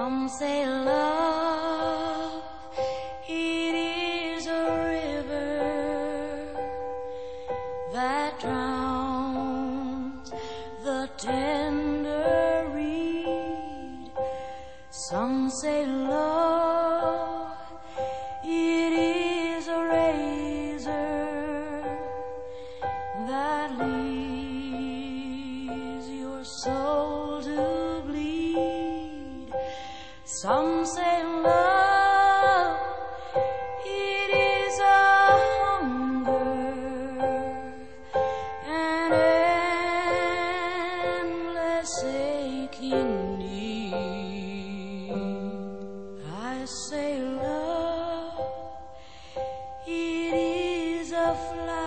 Some say love, it is a river that drowns the tender reed. Some say love, it is a razor that leaves your soul to bleed. Some say love, it is a hunger, an endless aching need. I say love, it is a flight